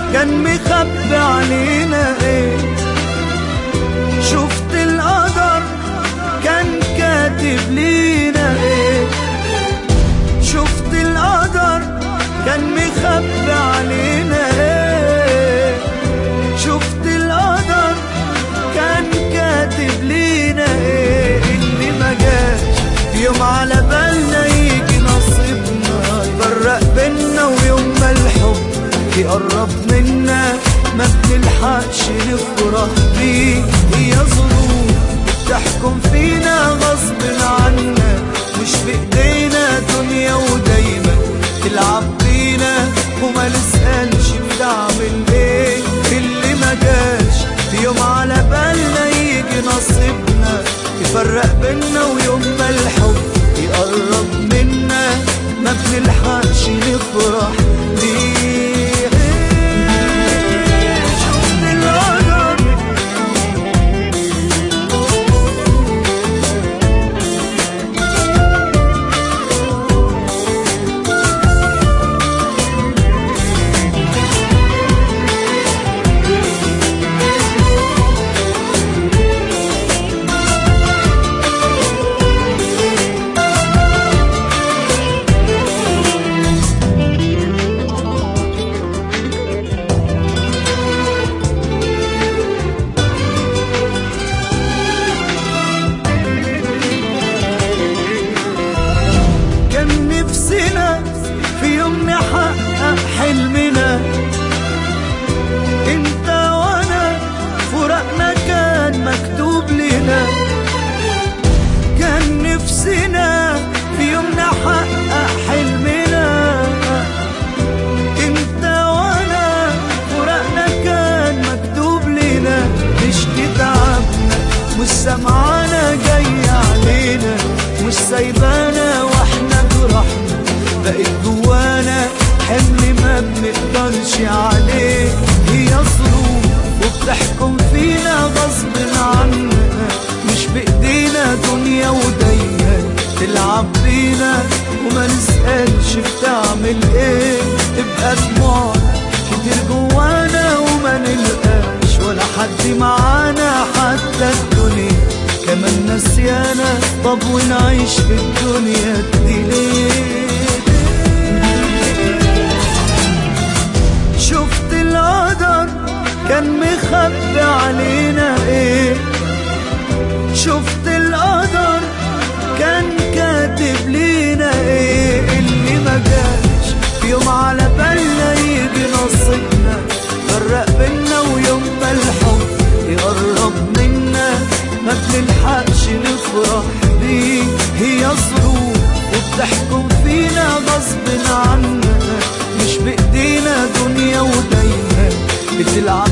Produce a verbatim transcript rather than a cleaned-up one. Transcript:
كان مخبي علينا ايه؟ شفت القدر كان كاتب لينا ايه؟ شفت القدر كان مخبي علينا ايه؟ شفت القدر كان كاتب لينا ايه؟ اللي ما جاش يوم على بالنا يجي نصيبنا يفرق بينا، ويوم ما الحب يقرب منا ما بنلحقش نفرح بيه. هي ظروف بتحكم فينا غصب عنا، مش بإيدينا دنيا ودايما تلعب بينا، وما نسألش بتعمل ايه. اللي ما جاش في يوم على بالنا يجي نصيبنا يفرق بينا، ويوم ما الحب يقرب منا ما بنلحقش نفرح بيه. في يوم نحقق حلمنا انت وانا، فراقنا كان مكتوب لنا. كان نفسنا في يوم نحقق حلمنا انت وانا، فراقنا كان مكتوب لنا. نشكي تعبنا مش سمعانا جاي علينا، مش سايبانا واحنا جرحنا بقت جوانا حمل ما بنقدرش عليه. هي ظروف وبتحكم فينا غصب عنا، مش بايدينا دنيا ودايما تلعب بينا، وما نسألش بتعمل ايه. تبقى دموعنا كتير جوانا وما نلقاش ولا حد معانا، حتى الدنيا كمان نسيانا. طب ونعيش في الدنيا دي ليه؟ شفت القدر كان مخبي علينا ايه؟ شفت القدر كان كاتب لينا ايه؟ اللي ما جاش في يوم على بالنا يجي نصيبنا فرق بينا، ويوم ما الحب يقرب منا ما بنلحقش نفرح بيه. هي ظروف وبتحكم فينا غصب عنا، مش بإيدينا دنيا ودايما بتلعب